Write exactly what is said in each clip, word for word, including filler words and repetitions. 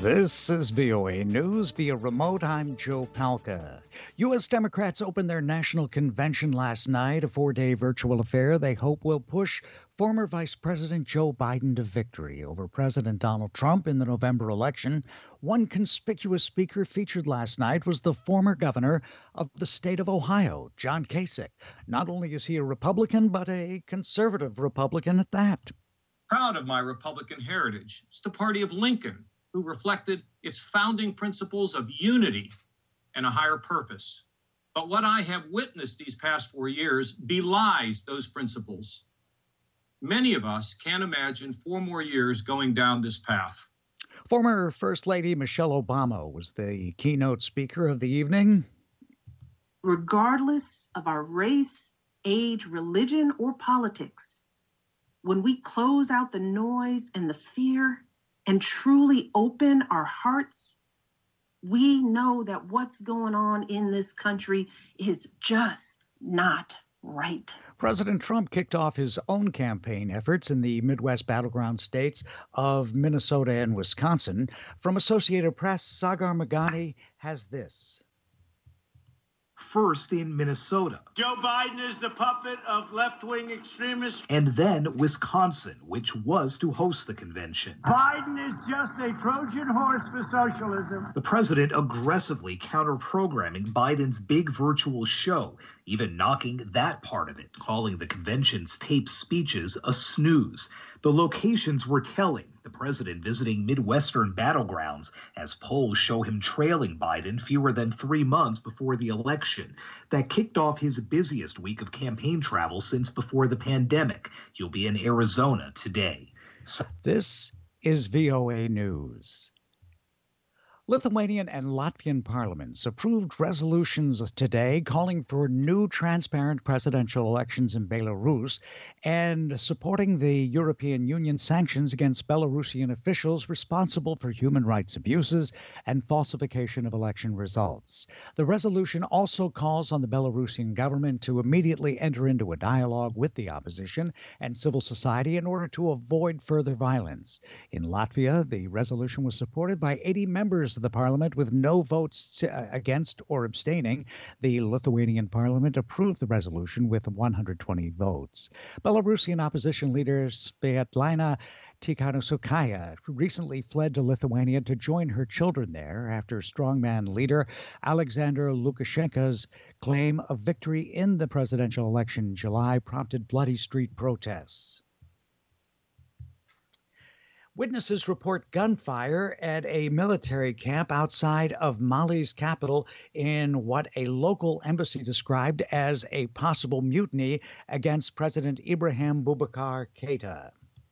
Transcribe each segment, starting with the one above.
This is V O A News. Via remote, I'm Joe Palca. U S Democrats opened their national convention last night, a four-day virtual affair they hope will push former Vice President Joe Biden to victory over President Donald Trump in the November election. One conspicuous speaker featured last night was the former governor of the state of Ohio, John Kasich. Not only is he a Republican, but a conservative Republican at that. Proud of my Republican heritage. It's the party of Lincoln, who reflected its founding principles of unity and a higher purpose. But what I have witnessed these past four years belies those principles. Many of us can't imagine four more years going down this path. Former First Lady Michelle Obama was the keynote speaker of the evening. Regardless of our race, age, religion, or politics, when we close out the noise and the fear and truly open our hearts, we know that what's going on in this country is just not right. President Trump kicked off his own campaign efforts in the Midwest battleground states of Minnesota and Wisconsin. From Associated Press, Sagar Meghani has this. First in Minnesota. Joe Biden is the puppet of left-wing extremists. And then Wisconsin, which was to host the convention. Biden is just a Trojan horse for socialism. The president aggressively counter-programming Biden's big virtual show, even knocking that part of it, calling the convention's taped speeches a snooze. The locations were telling. The president visiting Midwestern battlegrounds as polls show him trailing Biden fewer than three months before the election. That kicked off his busiest week of campaign travel since before the pandemic. He'll be in Arizona today. So- this is V O A News. Lithuanian and Latvian parliaments approved resolutions today calling for new transparent presidential elections in Belarus and supporting the European Union sanctions against Belarusian officials responsible for human rights abuses and falsification of election results. The resolution also calls on the Belarusian government to immediately enter into a dialogue with the opposition and civil society in order to avoid further violence. In Latvia, the resolution was supported by eighty members of the parliament with no votes against or abstaining. The Lithuanian parliament approved the resolution with one hundred twenty votes. Belarusian opposition leader Svetlana Tikhanovskaya recently fled to Lithuania to join her children there after strongman leader Alexander Lukashenko's claim of victory in the presidential election in July prompted bloody street protests. Witnesses report gunfire at a military camp outside of Mali's capital in what a local embassy described as a possible mutiny against President Ibrahim Boubacar Keïta.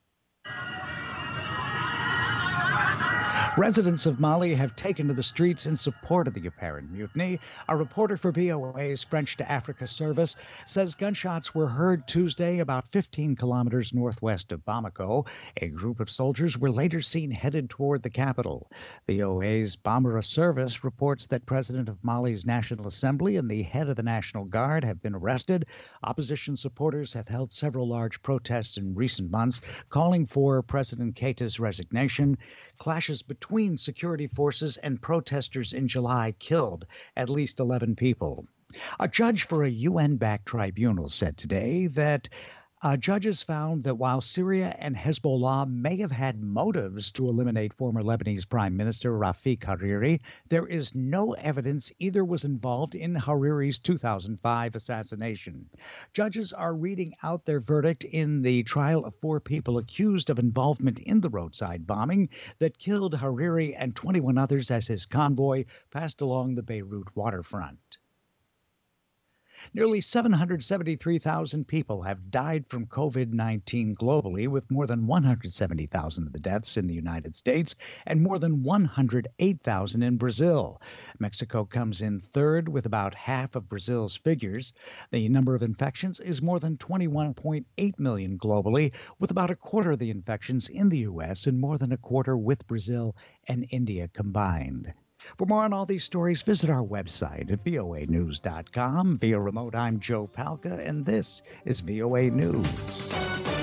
Residents of Mali have taken to the streets in support of the apparent mutiny. A reporter for V O A's French to Africa service says gunshots were heard Tuesday about fifteen kilometers northwest of Bamako. A group of soldiers were later seen headed toward the capital. V O A's Bambara service reports that President of Mali's National Assembly and the head of the National Guard have been arrested. Opposition supporters have held several large protests in recent months, calling for President Keïta's resignation. Clashes between security forces and protesters in July killed at least eleven people. A judge for a U N-backed tribunal said today that Uh, judges found that while Syria and Hezbollah may have had motives to eliminate former Lebanese Prime Minister Rafik Hariri, there is no evidence either was involved in Hariri's two thousand five assassination. Judges are reading out their verdict in the trial of four people accused of involvement in the roadside bombing that killed Hariri and twenty-one others as his convoy passed along the Beirut waterfront. Nearly seven hundred seventy-three thousand people have died from COVID nineteen globally, with more than one hundred seventy thousand of the deaths in the United States and more than one hundred eight thousand in Brazil. Mexico comes in third with about half of Brazil's figures. The number of infections is more than twenty-one point eight million globally, with about a quarter of the infections in the U S and more than a quarter with Brazil and India combined. For more on all these stories, visit our website at V O A news dot com. Via remote, I'm Joe Palca, and this is V O A News.